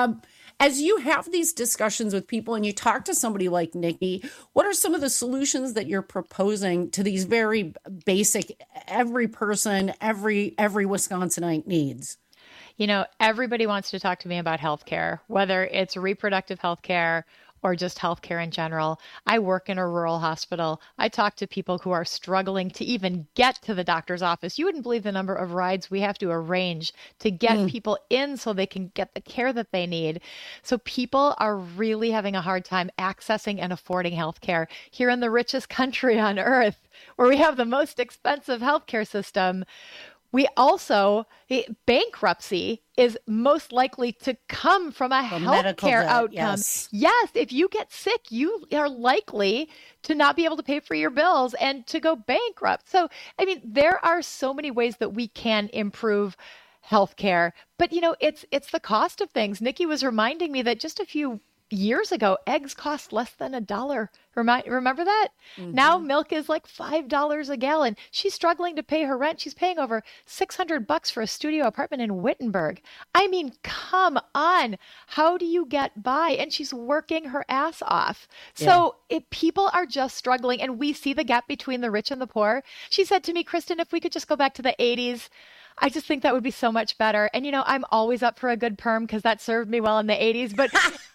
As you have these discussions with people and you talk to somebody like Nikki, what are some of the solutions that you're proposing to these very basic, every person, every Wisconsinite needs?
Everybody wants to talk to me about healthcare, whether it's reproductive healthcare or just healthcare in general. I work in a rural hospital. I talk to people who are struggling to even get to the doctor's office. You wouldn't believe the number of rides we have to arrange to get people in so they can get the care that they need. So people are really having a hard time accessing and affording healthcare here in the richest country on earth, where we have the most expensive healthcare system. We also, bankruptcy is most likely to come from a healthcare outcome. Yes, if you get sick, you are likely to not be able to pay for your bills and to go bankrupt. So, there are so many ways that we can improve healthcare, but it's the cost of things. Nikki was reminding me that just a few years ago, eggs cost less than $1. Remember that? Now milk is like $5 a gallon. She's struggling to pay her rent. She's paying over $600 for a studio apartment in Wittenberg. Come on. How do you get by? And she's working her ass off. So people are just struggling, and we see the gap between the rich and the poor. She said to me, Kristen, if we could just go back to the 80s, I just think that would be so much better. And, I'm always up for a good perm because that served me well in the 80s. But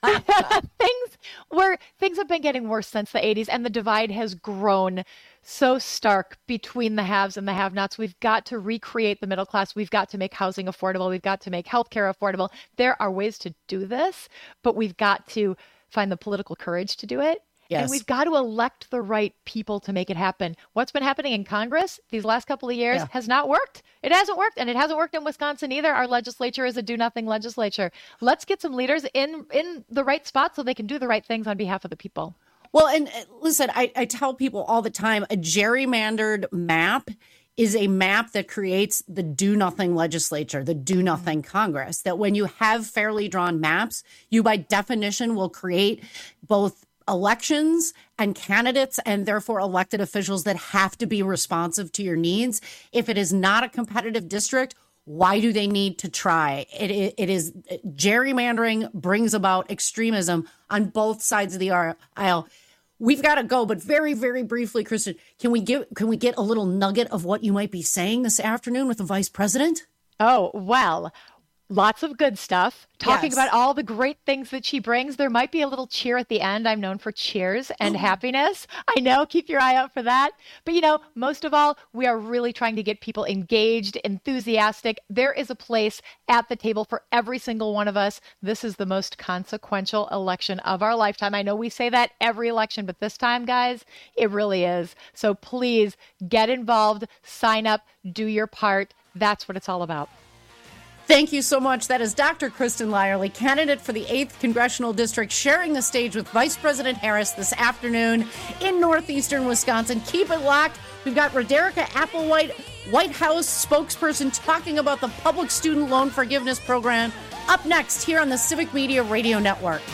things have been getting worse since the 80s, and the divide has grown so stark between the haves and the have-nots. We've got to recreate the middle class. We've got to make housing affordable. We've got to make healthcare affordable. There are ways to do this, but we've got to find the political courage to do it. Yes. And we've got to elect the right people to make it happen. What's been happening in Congress these last couple of years has not worked. It hasn't worked, and it hasn't worked in Wisconsin either. Our legislature is a do-nothing legislature. Let's get some leaders in the right spot so they can do the right things on behalf of the people.
Well, and listen, I tell people all the time, a gerrymandered map is a map that creates the do-nothing legislature, the do-nothing Congress, that when you have fairly drawn maps, you by definition will create both elections and candidates and therefore elected officials that have to be responsive to your needs. If it is not a competitive district, why do they need to try? It is gerrymandering brings about extremism on both sides of the aisle. We've got to go, but very, very briefly, Kristen, can we get a little nugget of what you might be saying this afternoon with the vice president?
Oh, well, lots of good stuff. Talking about all the great things that she brings. There might be a little cheer at the end. I'm known for cheers and happiness. I know. Keep your eye out for that. But, most of all, we are really trying to get people engaged, enthusiastic. There is a place at the table for every single one of us. This is the most consequential election of our lifetime. I know we say that every election, but this time, guys, it really is. So please get involved, sign up, do your part. That's what it's all about.
Thank you so much. That is Dr. Kristen Lyerly, candidate for the 8th Congressional District, sharing the stage with Vice President Harris this afternoon in northeastern Wisconsin. Keep it locked. We've got Roderica Applewhite, White House spokesperson, talking about the public student loan forgiveness program. Up next here on the Civic Media Radio Network.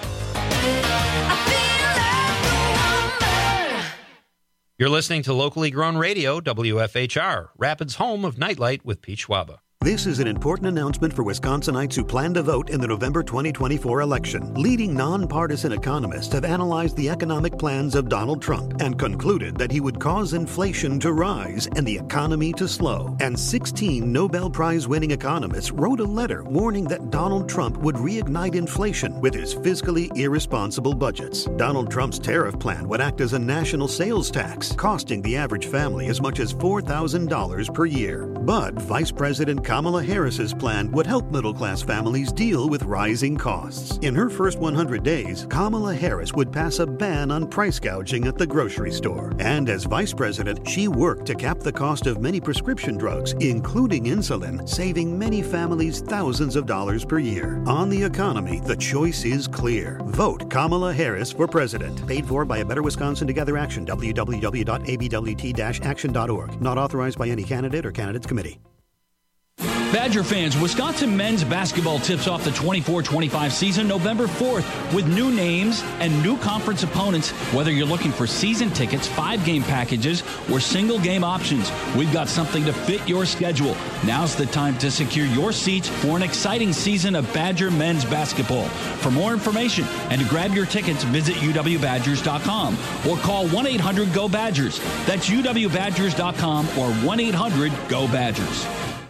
You're listening to locally grown radio, WFHR, Rapids' home of Nightlight with Pete Schwaba.
This is an important announcement for Wisconsinites who plan to vote in the November 2024 election. Leading nonpartisan economists have analyzed the economic plans of Donald Trump and concluded that he would cause inflation to rise and the economy to slow. And 16 Nobel Prize-winning economists wrote a letter warning that Donald Trump would reignite inflation with his fiscally irresponsible budgets. Donald Trump's tariff plan would act as a national sales tax, costing the average family as much as $4,000 per year. But Vice President Kamala Harris's plan would help middle-class families deal with rising costs. In her first 100 days, Kamala Harris would pass a ban on price gouging at the grocery store. And as vice president, she worked to cap the cost of many prescription drugs, including insulin, saving many families thousands of dollars per year. On the economy, the choice is clear. Vote Kamala Harris for president. Paid for by A Better Wisconsin Together Action, www.abwt-action.org. Not authorized by any candidate or candidates committee.
Badger fans, Wisconsin men's basketball tips off the 24-25 season November 4th with new names and new conference opponents. Whether you're looking for season tickets, 5-game packages, or single-game options, we've got something to fit your schedule. Now's the time to secure your seats for an exciting season of Badger men's basketball. For more information and to grab your tickets, visit uwbadgers.com or call 1-800-GO-BADGERS. That's uwbadgers.com or 1-800-GO-BADGERS.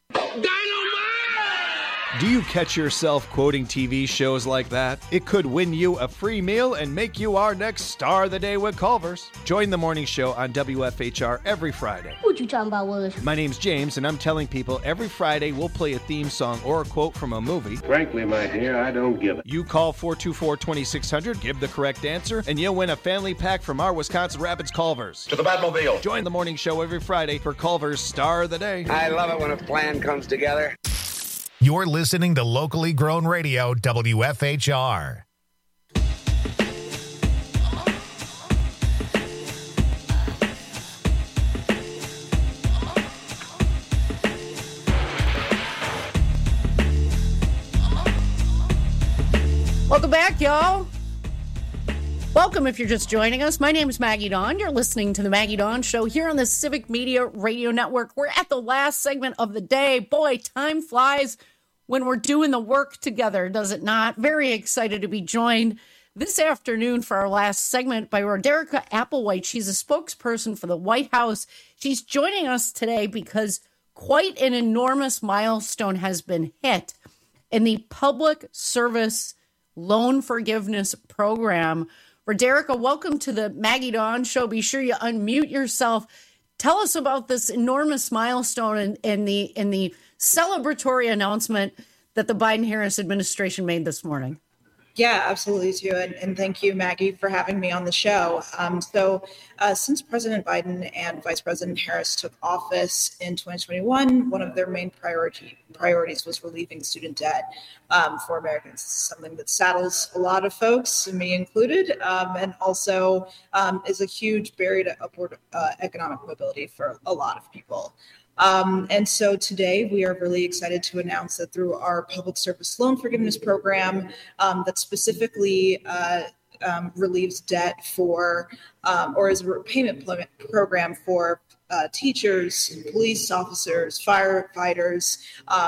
Do you catch yourself quoting TV shows like that? It could win you a free meal and make you our next star of the day with Culver's. Join the morning show on WFHR every Friday.
What you talking about, Willis?
My name's James, and I'm telling people every Friday we'll play a theme song or a quote from a movie.
Frankly, my dear, I don't give it.
You call 424-2600, give the correct answer, and you'll win a family pack from our Wisconsin Rapids Culver's.
To the Batmobile.
Join the morning show every Friday for Culver's Star of the Day.
I love it when a plan comes together.
You're listening to locally grown radio, WFHR.
Welcome back, y'all. Welcome if you're just joining us. My name is Maggie Dawn. You're listening to the Maggie Dawn Show here on the Civic Media Radio Network. We're at the last segment of the day. Boy, time flies when we're doing the work together, does it not? Very excited to be joined this afternoon for our last segment by Roderica Applewhite. She's a spokesperson for the White House. She's joining us today because quite an enormous milestone has been hit in the Public Service Loan Forgiveness Program. Roderica, welcome to the Maggie Dawn Show. Be sure you unmute yourself. Tell us about this enormous milestone and the celebratory announcement that the Biden-Harris administration made this morning.
Yeah, absolutely, too. And thank you, Maggie, for having me on the show. Since President Biden and Vice President Harris took office in 2021, one of their main priorities was relieving student debt for Americans. This is something that saddles a lot of folks, me included, and also is a huge barrier to upward economic mobility for a lot of people. And so today we are really excited to announce that through our Public Service Loan Forgiveness Program that specifically relieves debt for or is a repayment program for teachers, police officers, firefighters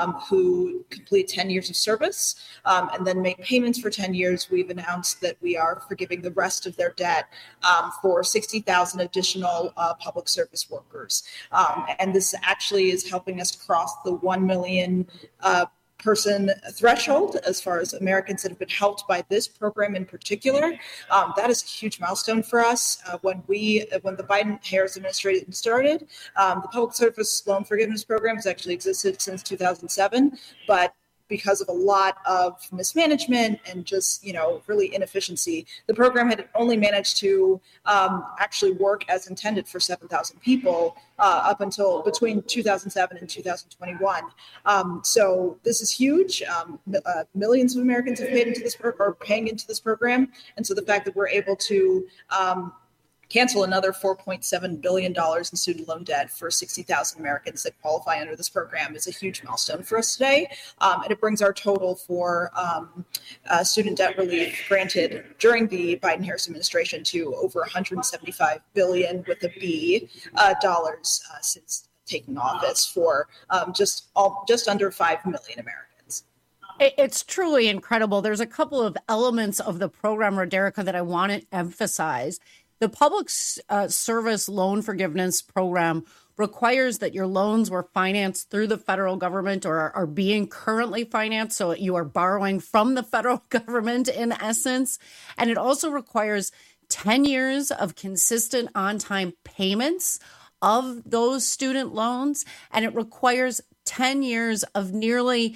who complete 10 years of service and then make payments for 10 years. We've announced that we are forgiving the rest of their debt for 60,000 additional public service workers. And this actually is helping us cross the 1 million person threshold as far as Americans that have been helped by this program in particular. That is a huge milestone for us. When the Biden-Harris administration started, the Public Service Loan Forgiveness Program has actually existed since 2007, but because of a lot of mismanagement and just, really inefficiency, the program had only managed to actually work as intended for 7,000 people up until between 2007 and 2021. So this is huge. Millions of Americans have paid into this are paying into this program. And so the fact that we're able to cancel another $4.7 billion in student loan debt for 60,000 Americans that qualify under this program is a huge milestone for us today. And it brings our total for student debt relief granted during the Biden-Harris administration to over $175 billion with a B dollars since taking office for just under 5 million Americans.
It's truly incredible. There's a couple of elements of the program, Roderica, that I want to emphasize. The Public Service Loan Forgiveness Program requires that your loans were financed through the federal government or are being currently financed. So you are borrowing from the federal government in essence. And it also requires 10 years of consistent on-time payments of those student loans. And it requires 10 years of nearly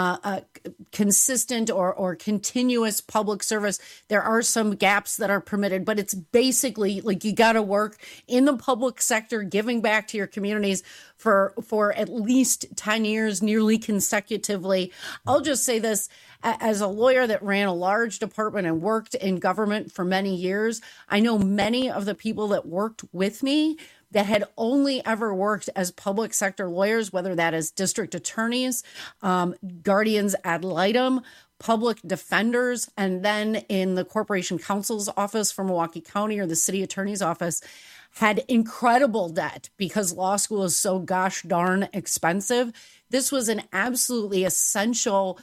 consistent or continuous public service. There are some gaps that are permitted, but it's basically like you got to work in the public sector, giving back to your communities for at least 10 years, nearly consecutively. I'll just say this, as a lawyer that ran a large department and worked in government for many years, I know many of the people that worked with me that had only ever worked as public sector lawyers, whether that is district attorneys, guardians ad litem, public defenders, and then in the corporation counsel's office for Milwaukee County or the city attorney's office, had incredible debt because law school is so gosh darn expensive. This was an absolutely essential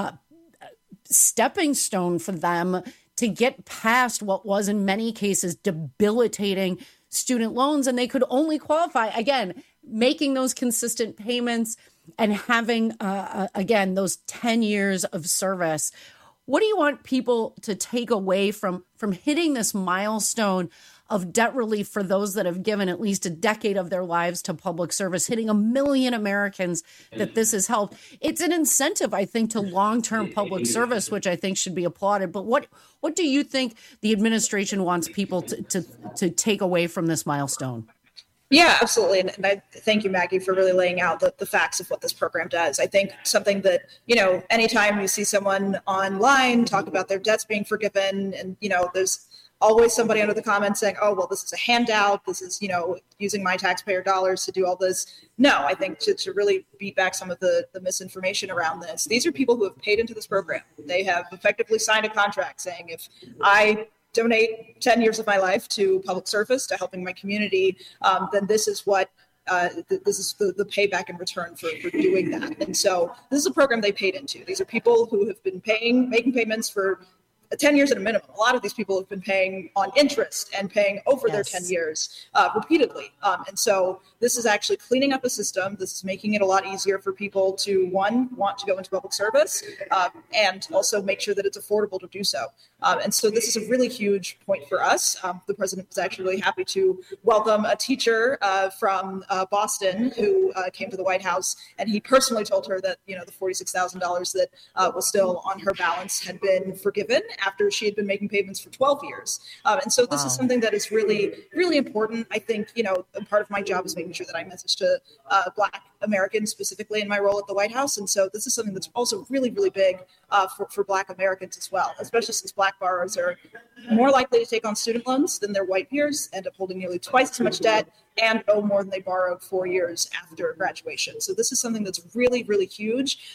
stepping stone for them to get past what was in many cases debilitating student loans, and they could only qualify, again, making those consistent payments and having, again, those 10 years of service. What do you want people to take away from hitting this milestone of debt relief for those that have given at least a decade of their lives to public service, hitting 1 million Americans that this has helped? It's an incentive, I think, to long-term public service, which I think should be applauded. But what do you think the administration wants people to take away from this milestone?
Yeah, absolutely. And I thank you, Maggie, for really laying out the facts of what this program does. I think something that, anytime you see someone online talk about their debts being forgiven and, there's always somebody under the comments saying, oh, well, this is a handout. This is, using my taxpayer dollars to do all this. No, I think to really beat back some of the misinformation around this, these are people who have paid into this program. They have effectively signed a contract saying, if I donate 10 years of my life to public service, to helping my community, then this is what this is the payback in return for doing that. And so this is a program they paid into. These are people who have been making payments for 10 years at a minimum. A lot of these people have been paying on interest and paying over their 10 years repeatedly. And so this is actually cleaning up the system. This is making it a lot easier for people to, one, want to go into public service and also make sure that it's affordable to do so. And so this is a really huge point for us. The president was actually really happy to welcome a teacher from Boston who came to the White House, and he personally told her that, the $46,000 that was still on her balance had been forgiven after she had been making payments for 12 years. And so this is something that is really, really important. I think, part of my job is making sure that I message to Black Americans specifically in my role at the White House. And so this is something that's also really, really big for Black Americans as well, especially since Black borrowers are more likely to take on student loans than their white peers, end up holding nearly twice as much debt, and owe more than they borrowed 4 years after graduation. So this is something that's really, really huge.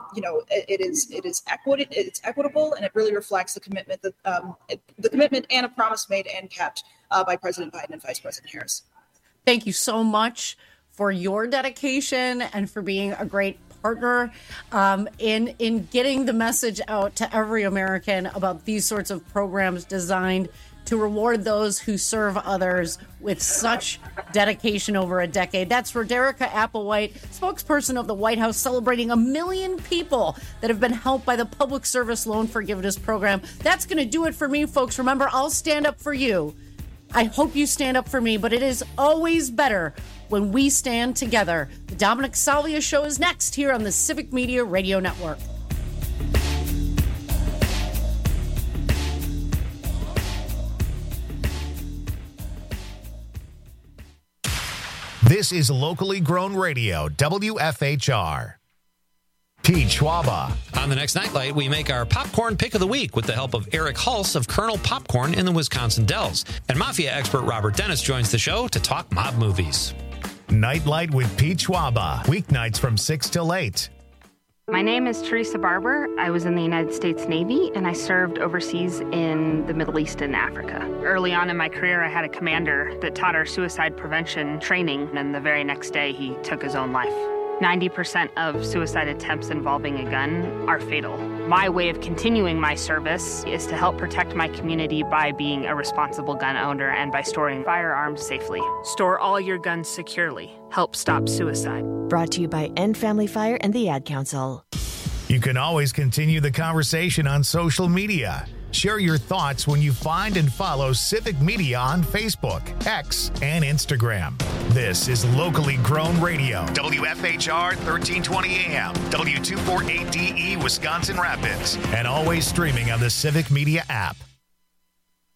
It's equitable, and it really reflects the commitment and a promise made and kept by President Biden and Vice President Harris.
Thank you so much for your dedication and for being a great partner in getting the message out to every American about these sorts of programs designed to reward those who serve others with such dedication over a decade. That's Roderica Applewhite, spokesperson of the White House, celebrating 1 million people that have been helped by the Public Service Loan Forgiveness Program. That's going to do it for me, folks. Remember, I'll stand up for you. I hope you stand up for me, but it is always better when we stand together. The Dominic Salvia Show is next here on the Civic Media Radio Network.
This is locally grown radio, WFHR. Pete Schwaba.
On the next Nightlight, we make our popcorn pick of the week with the help of Eric Hulse of Colonel Popcorn in the Wisconsin Dells. And Mafia expert Robert Dennis joins the show to talk mob movies.
Nightlight with Pete Schwaba. Weeknights from 6 till 8.
My name is Teresa Barber. I was in the United States Navy, and I served overseas in the Middle East and Africa. Early on in my career, I had a commander that taught our suicide prevention training, and the very next day, he took his own life. 90% of suicide attempts involving a gun are fatal. My way of continuing my service is to help protect my community by being a responsible gun owner and by storing firearms safely. Store all your guns securely. Help stop suicide.
Brought to you by End Family Fire and the Ad Council.
You can always continue the conversation on social media. Share your thoughts when you find and follow Civic Media on Facebook, X, and Instagram. This is locally grown radio, WFHR 1320 AM, W248DE Wisconsin Rapids, and always streaming on the Civic Media app.